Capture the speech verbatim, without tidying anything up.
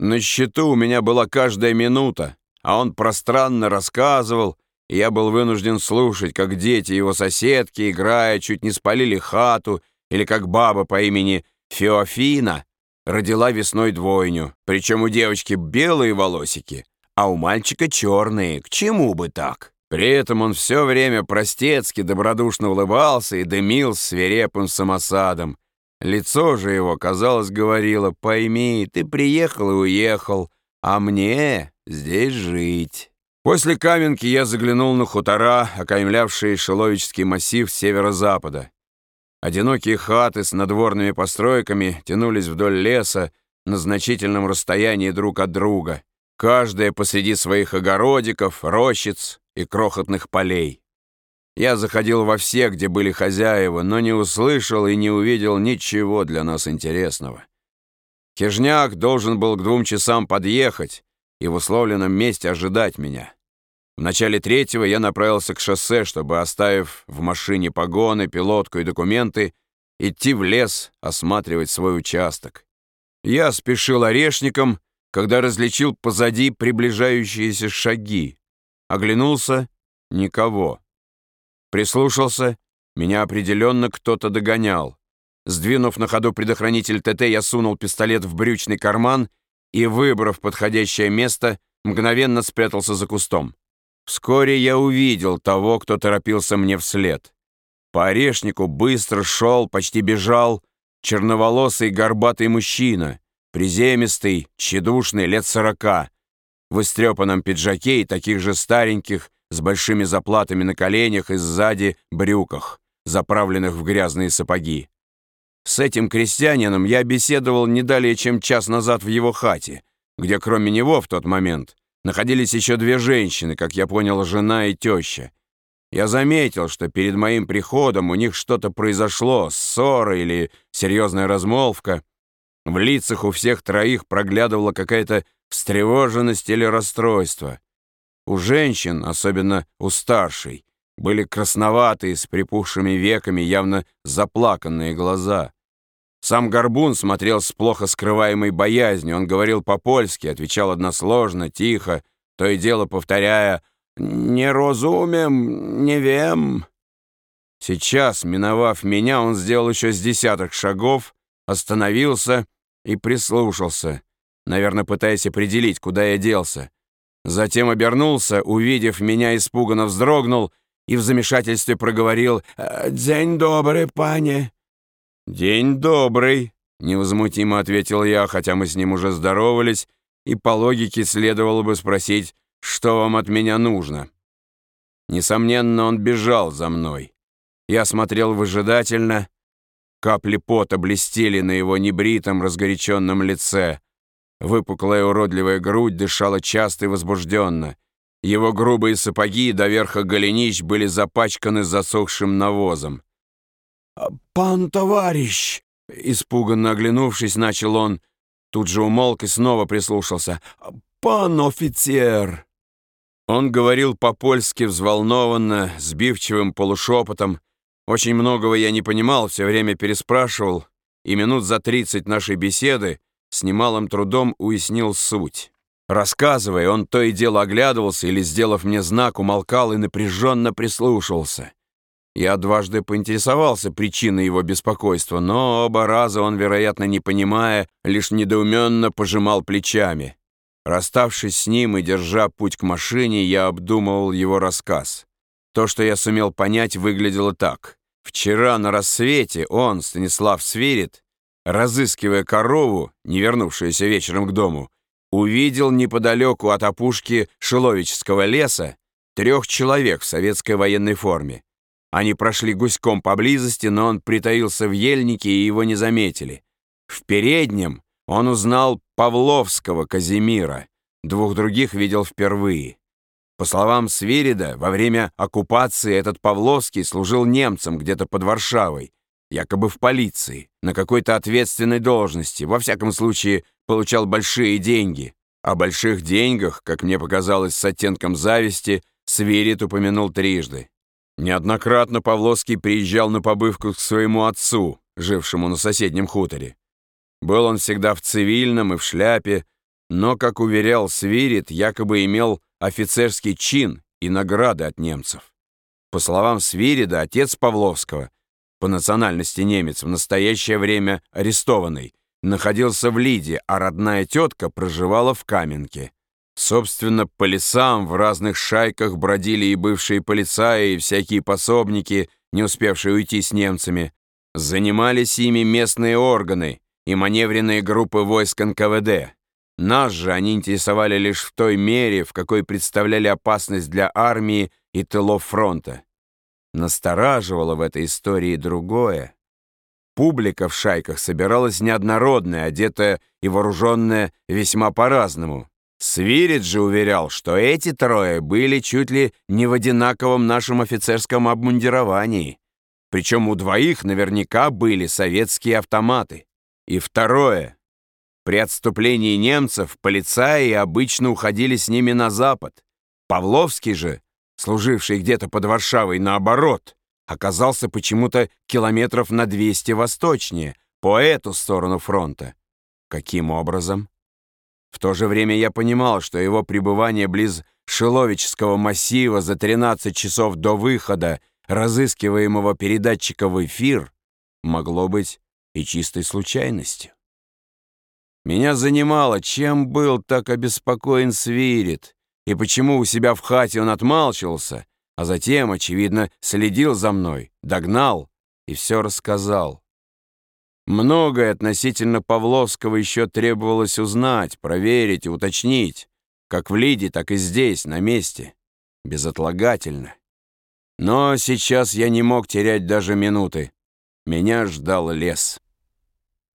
На счету у меня была каждая минута, а он пространно рассказывал, и я был вынужден слушать, как дети его соседки, играя, чуть не спалили хату, или как баба по имени Феофина родила весной двойню, причем у девочки белые волосики, а у мальчика черные. К чему бы так? При этом он все время простецки добродушно улыбался и дымил свирепым самосадом. Лицо же его, казалось, говорило: «Пойми, ты приехал и уехал, а мне здесь жить». После Каменки я заглянул на хутора, окаймлявшие Шиловический массив с северо-запада. Одинокие хаты с надворными постройками тянулись вдоль леса на значительном расстоянии друг от друга, каждая посреди своих огородиков, рощиц и крохотных полей. Я заходил во все, где были хозяева, но не услышал и не увидел ничего для нас интересного. Хижняк должен был к двум часам подъехать и в условленном месте ожидать меня. В начале третьего я направился к шоссе, чтобы, оставив в машине погоны, пилотку и документы, идти в лес, осматривать свой участок. Я спешил орешником, когда различил позади приближающиеся шаги. Оглянулся — никого. Прислушался — меня определенно кто-то догонял. Сдвинув на ходу предохранитель ТТ, я сунул пистолет в брючный карман и, выбрав подходящее место, мгновенно спрятался за кустом. Вскоре я увидел того, кто торопился мне вслед. По орешнику быстро шел, почти бежал, черноволосый горбатый мужчина, приземистый, тщедушный, лет сорока, в истрепанном пиджаке и таких же стареньких, с большими заплатами на коленях и сзади брюках, заправленных в грязные сапоги. С этим крестьянином я беседовал не далее, чем час назад в его хате, где кроме него в тот момент находились еще две женщины, как я понял, жена и теща. Я заметил, что перед моим приходом у них что-то произошло, ссора или серьезная размолвка. В лицах у всех троих проглядывала какая-то встревоженность или расстройство. У женщин, особенно у старшей, были красноватые, с припухшими веками, явно заплаканные глаза. Сам Горбун смотрел с плохо скрываемой боязнью. Он говорил по-польски, отвечал односложно, тихо, то и дело повторяя «Не розумем, не вем». Сейчас, миновав меня, он сделал еще с десяток шагов, остановился и прислушался, наверное, пытаясь определить, куда я делся. Затем обернулся, увидев меня, испуганно вздрогнул и в замешательстве проговорил «День добрый, пане». «День добрый», — невозмутимо ответил я, хотя мы с ним уже здоровались, и по логике следовало бы спросить, что вам от меня нужно. Несомненно, он бежал за мной. Я смотрел выжидательно. Капли пота блестели на его небритом, разгоряченном лице. Выпуклая уродливая грудь дышала часто и возбужденно. Его грубые сапоги до верха голенищ были запачканы засохшим навозом. «Пан товарищ!» — испуганно оглянувшись, начал он. Тут же умолк и снова прислушался. «Пан офицер!» Он говорил по-польски взволнованно, сбивчивым полушепотом. Очень многого я не понимал, все время переспрашивал, и минут за тридцать нашей беседы с немалым трудом уяснил суть. Рассказывая, он то и дело оглядывался или, сделав мне знак, умолкал и напряженно прислушивался. Я дважды поинтересовался причиной его беспокойства, но оба раза он, вероятно, не понимая, лишь недоуменно пожимал плечами. Расставшись с ним и держа путь к машине, я обдумывал его рассказ. То, что я сумел понять, выглядело так. Вчера на рассвете он, Станислав Свирид, разыскивая корову, не вернувшуюся вечером к дому, увидел неподалеку от опушки Шиловического леса трех человек в советской военной форме. Они прошли гуськом поблизости, но он притаился в ельнике, и его не заметили. В переднем он узнал Павловского Казимира, двух других видел впервые. По словам Свирида, во время оккупации этот Павловский служил немцам где-то под Варшавой, якобы в полиции, на какой-то ответственной должности, во всяком случае получал большие деньги. О больших деньгах, как мне показалось с оттенком зависти, Свирид упомянул трижды. Неоднократно Павловский приезжал на побывку к своему отцу, жившему на соседнем хуторе. Был он всегда в цивильном и в шляпе, но, как уверял Свирид, якобы имел офицерский чин и награды от немцев. По словам Свирида, отец Павловского, по национальности немец, в настоящее время арестованный, находился в Лиде, а родная тетка проживала в Каменке. Собственно, по лесам в разных шайках бродили и бывшие полицаи, и всякие пособники, не успевшие уйти с немцами. Занимались ими местные органы и маневренные группы войск эн ка вэ дэ. Нас же они интересовали лишь в той мере, в какой представляли опасность для армии и тылов фронта. Настораживало в этой истории другое. Публика в шайках собиралась неоднородная, одетая и вооруженная весьма по-разному. Свирид же уверял, что эти трое были чуть ли не в одинаковом нашем офицерском обмундировании. Причем у двоих наверняка были советские автоматы. И второе. При отступлении немцев полицаи обычно уходили с ними на запад. Павловский же, служивший где-то под Варшавой, наоборот, оказался почему-то километров на двести восточнее, по эту сторону фронта. Каким образом? В то же время я понимал, что его пребывание близ Шиловического массива за тринадцать часов до выхода разыскиваемого передатчика в эфир могло быть и чистой случайностью. Меня занимало, чем был так обеспокоен Свирид, и почему у себя в хате он отмалчивался, а затем, очевидно, следил за мной, догнал и все рассказал. Многое относительно Павловского еще требовалось узнать, проверить и уточнить, как в Лиде, так и здесь, на месте, безотлагательно. Но сейчас я не мог терять даже минуты. Меня ждал лес.